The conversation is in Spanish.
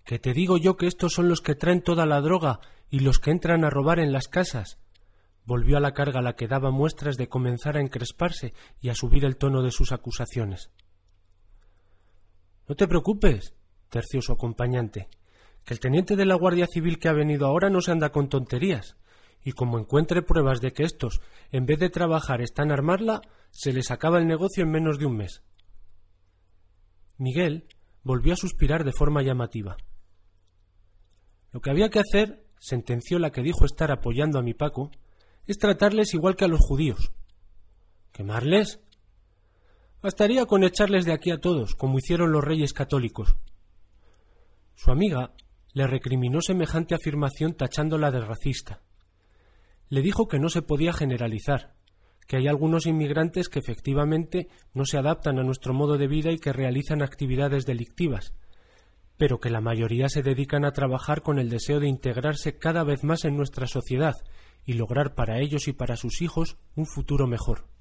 Que te digo yo que estos son los que traen toda la droga y los que entran a robar en las casas. Volvió a la carga la que daba muestras de comenzar a encresparse y a subir el tono de sus acusaciones. No te preocupes, terció su acompañante, que el teniente de la Guardia Civil que ha venido ahora no se anda con tonterías, y como encuentre pruebas de que estos, en vez de trabajar, están a armarla, se les acaba el negocio en menos de un mes. Miguel volvió a suspirar de forma llamativa. Lo que había que hacer, sentenció la que dijo estar apoyando a mi Paco, es tratarles igual que a los judíos. ¿Quemarles? Bastaría con echarles de aquí a todos, como hicieron los reyes católicos. Su amiga le recriminó semejante afirmación tachándola de racista. Le dijo que no se podía generalizar, que hay algunos inmigrantes que efectivamente no se adaptan a nuestro modo de vida y que realizan actividades delictivas, pero que la mayoría se dedican a trabajar con el deseo de integrarse cada vez más en nuestra sociedad y lograr para ellos y para sus hijos un futuro mejor.